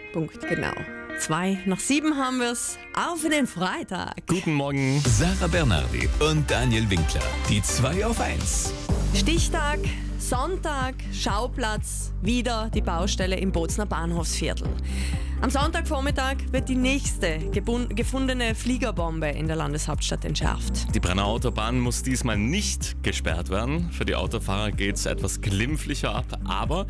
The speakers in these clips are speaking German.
Punktgenau. 6:02 haben wir es. Auf in den Freitag. Guten Morgen, Sarah Bernardi und Daniel Winkler. Die 2 auf 1. Stichtag, Sonntag, Schauplatz, wieder die Baustelle im Bozner Bahnhofsviertel. Am Sonntagvormittag wird die nächste gefundene Fliegerbombe in der Landeshauptstadt entschärft. Die Brenner Autobahn muss diesmal nicht gesperrt werden. Für die Autofahrer geht es etwas glimpflicher ab, aber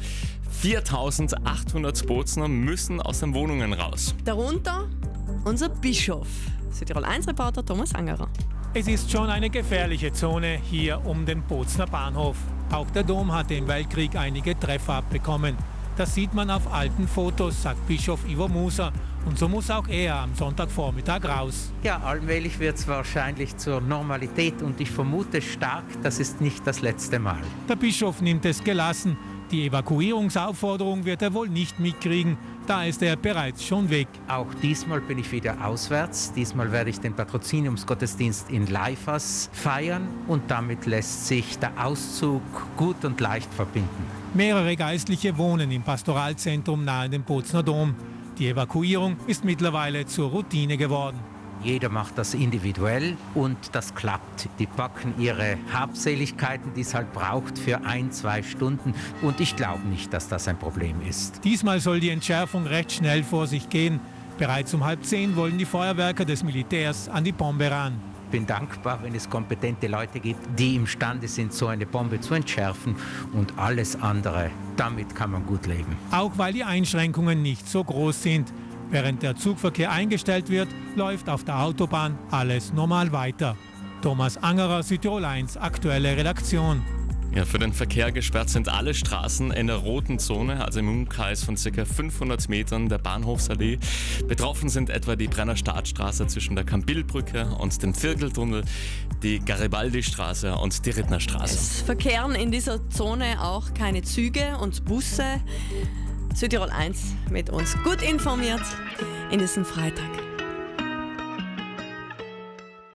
4.800 Bozner müssen aus den Wohnungen raus. Darunter unser Bischof, Südtirol 1-Reporter Thomas Angerer. Es ist schon eine gefährliche Zone hier um den Bozner Bahnhof. Auch der Dom hatte im Weltkrieg einige Treffer abbekommen. Das sieht man auf alten Fotos, sagt Bischof Ivo Muser. Und so muss auch er am Sonntagvormittag raus. Ja, allmählich wird es wahrscheinlich zur Normalität und ich vermute stark, das ist nicht das letzte Mal. Der Bischof nimmt es gelassen. Die Evakuierungsaufforderung wird er wohl nicht mitkriegen. Da ist er bereits schon weg. Auch diesmal bin ich wieder auswärts. Diesmal werde ich den Patroziniumsgottesdienst in Leifers feiern und damit lässt sich der Auszug gut und leicht verbinden. Mehrere Geistliche wohnen im Pastoralzentrum nahe dem Bozner Dom. Die Evakuierung ist mittlerweile zur Routine geworden. Jeder macht das individuell und das klappt. Die packen ihre Habseligkeiten, die es halt braucht, für 1-2 Stunden. Und ich glaube nicht, dass das ein Problem ist. Diesmal soll die Entschärfung recht schnell vor sich gehen. Bereits um 9:30 wollen die Feuerwerker des Militärs an die Bombe ran. Ich bin dankbar, wenn es kompetente Leute gibt, die imstande sind, so eine Bombe zu entschärfen. Und alles andere, damit kann man gut leben. Auch weil die Einschränkungen nicht so groß sind. Während der Zugverkehr eingestellt wird, läuft auf der Autobahn alles normal weiter. Thomas Angerer, Südtirol 1, aktuelle Redaktion. Ja, für den Verkehr gesperrt sind alle Straßen in der roten Zone, also im Umkreis von ca. 500 Metern der Bahnhofsallee. Betroffen sind etwa die Brenner Startstraße zwischen der Kambilbrücke und dem Vierteltunnel, die Garibaldi-Straße und die Rittnerstraße. Es verkehren in dieser Zone auch keine Züge und Busse. Südtirol 1 mit uns gut informiert in diesem Freitag.